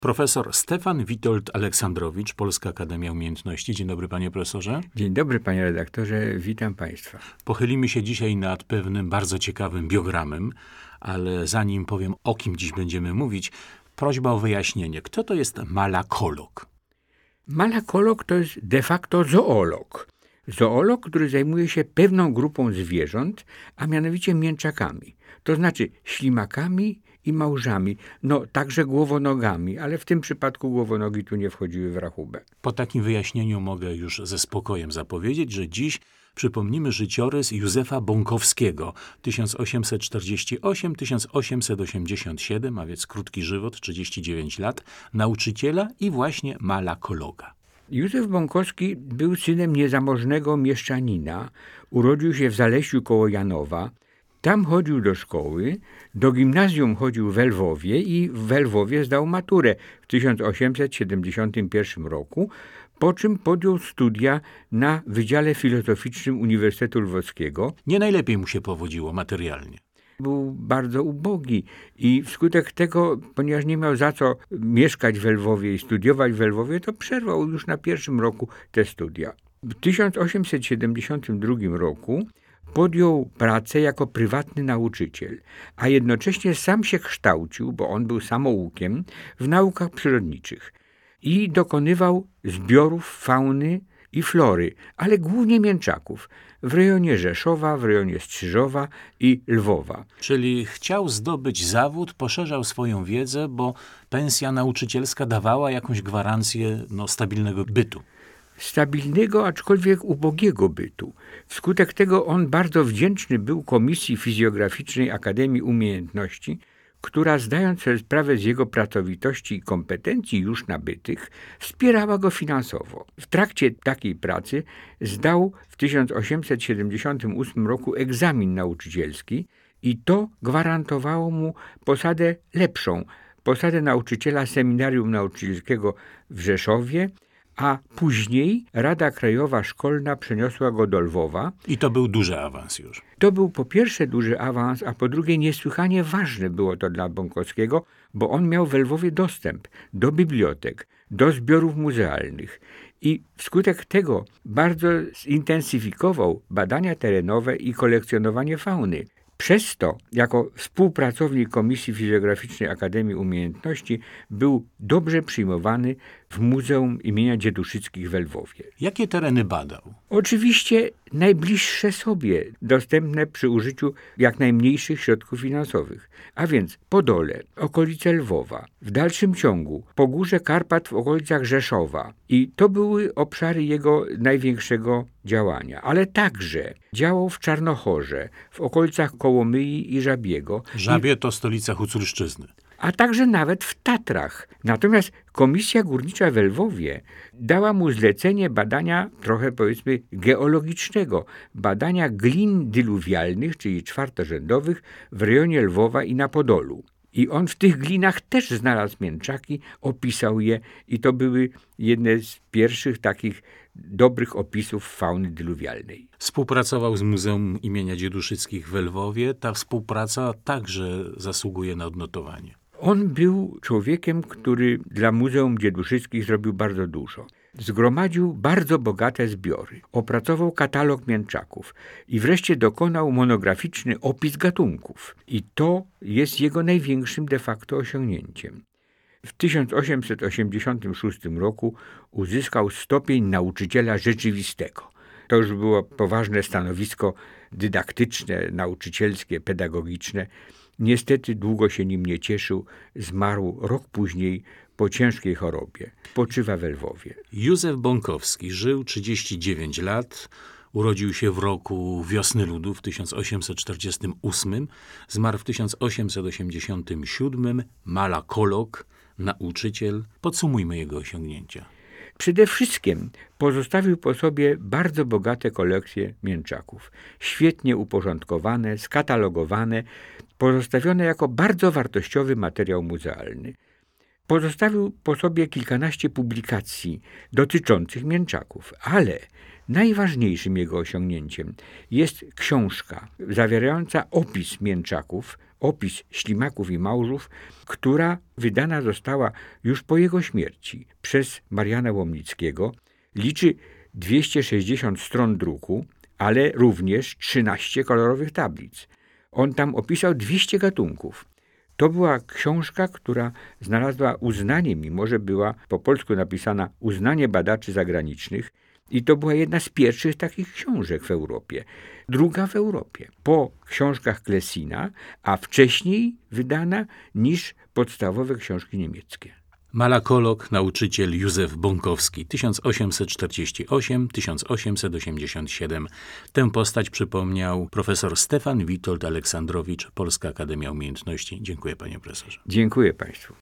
Profesor Stefan Witold Aleksandrowicz, Polska Akademia Umiejętności. Dzień dobry, panie profesorze. Dzień dobry, panie redaktorze. Witam państwa. Pochylimy się dzisiaj nad pewnym bardzo ciekawym biogramem, ale zanim powiem, o kim dziś będziemy mówić, prośba o wyjaśnienie. Kto to jest malakolog? Malakolog to jest de facto zoolog. Zoolog, który zajmuje się pewną grupą zwierząt, a mianowicie mięczakami. To znaczy ślimakami i małżami, także głowonogami, ale w tym przypadku głowonogi tu nie wchodziły w rachubę. Po takim wyjaśnieniu mogę już ze spokojem zapowiedzieć, że dziś przypomnimy życiorys Józefa Bąkowskiego, 1848-1887, a więc krótki żywot, 39 lat, nauczyciela i właśnie malakologa. Józef Bąkowski był synem niezamożnego mieszczanina, urodził się w Zalesiu koło Janowa. Tam chodził do szkoły, do gimnazjum chodził w Lwowie i w Lwowie zdał maturę w 1871 roku, po czym podjął studia na Wydziale Filozoficznym Uniwersytetu Lwowskiego. Nie najlepiej mu się powodziło materialnie. Był bardzo ubogi i wskutek tego, ponieważ nie miał za co mieszkać w Lwowie i studiować w Lwowie, to przerwał już na pierwszym roku te studia. W 1872 roku podjął pracę jako prywatny nauczyciel, a jednocześnie sam się kształcił, bo on był samoukiem, w naukach przyrodniczych i dokonywał zbiorów fauny i flory, ale głównie mięczaków, w rejonie Rzeszowa, w rejonie Strzyżowa i Lwowa. Czyli chciał zdobyć zawód, poszerzał swoją wiedzę, bo pensja nauczycielska dawała jakąś gwarancję stabilnego bytu. Stabilnego, aczkolwiek ubogiego bytu. Wskutek tego on bardzo wdzięczny był Komisji Fizjograficznej Akademii Umiejętności, która, zdając sobie sprawę z jego pracowitości i kompetencji już nabytych, wspierała go finansowo. W trakcie takiej pracy zdał w 1878 roku egzamin nauczycielski i to gwarantowało mu posadę lepszą, posadę nauczyciela Seminarium Nauczycielskiego w Rzeszowie, a później Rada Krajowa Szkolna przeniosła go do Lwowa. I to był duży awans już. To był po pierwsze duży awans, a po drugie niesłychanie ważne było to dla Bąkowskiego, bo on miał w Lwowie dostęp do bibliotek, do zbiorów muzealnych i wskutek tego bardzo zintensyfikował badania terenowe i kolekcjonowanie fauny. Przez to, jako współpracownik Komisji Fizjograficznej Akademii Umiejętności, był dobrze przyjmowany w Muzeum imienia Dzieduszyckich w Lwowie. Jakie tereny badał? Oczywiście najbliższe sobie, dostępne przy użyciu jak najmniejszych środków finansowych, a więc Podole, okolice Lwowa, w dalszym ciągu Pogórze Karpat w okolicach Rzeszowa i to były obszary jego największego działania, ale także działał w Czarnochorze, w okolicach Kołomyi i Żabiego. Żabie to stolica Huculszczyzny. A także nawet w Tatrach. Natomiast Komisja Górnicza w Lwowie dała mu zlecenie badania trochę powiedzmy geologicznego, badania glin dyluwialnych, czyli czwartorzędowych w rejonie Lwowa i na Podolu. I on w tych glinach też znalazł mięczaki, opisał je i to były jedne z pierwszych takich dobrych opisów fauny dyluwialnej. Współpracował z Muzeum imienia Dzieduszyckich w Lwowie. Ta współpraca także zasługuje na odnotowanie. On był człowiekiem, który dla Muzeum Dzieduszyckich zrobił bardzo dużo. Zgromadził bardzo bogate zbiory, opracował katalog mięczaków i wreszcie dokonał monograficzny opis gatunków. I to jest jego największym de facto osiągnięciem. W 1886 roku uzyskał stopień nauczyciela rzeczywistego. To już było poważne stanowisko dydaktyczne, nauczycielskie, pedagogiczne. Niestety długo się nim nie cieszył, zmarł rok później po ciężkiej chorobie. Spoczywa w Lwowie. Józef Bąkowski żył 39 lat, urodził się w roku Wiosny Ludu w 1848, zmarł w 1887, malakolog, nauczyciel. Podsumujmy jego osiągnięcia. Przede wszystkim pozostawił po sobie bardzo bogate kolekcje mięczaków, świetnie uporządkowane, skatalogowane, pozostawione jako bardzo wartościowy materiał muzealny. Pozostawił po sobie kilkanaście publikacji dotyczących mięczaków, ale najważniejszym jego osiągnięciem jest książka zawierająca opis mięczaków opis ślimaków i małżów, która wydana została już po jego śmierci przez Mariana Łomnickiego. Liczy 260 stron druku, ale również 13 kolorowych tablic. On tam opisał 200 gatunków. To była książka, która znalazła uznanie, mimo że była po polsku napisana Uznanie badaczy zagranicznych, i to była jedna z pierwszych takich książek w Europie. Druga w Europie. Po książkach Klessina, a wcześniej wydana niż podstawowe książki niemieckie. Malakolog, nauczyciel Józef Bąkowski, 1848-1887. Tę postać przypomniał profesor Stefan Witold Aleksandrowicz, Polska Akademia Umiejętności. Dziękuję, panie profesorze. Dziękuję państwu.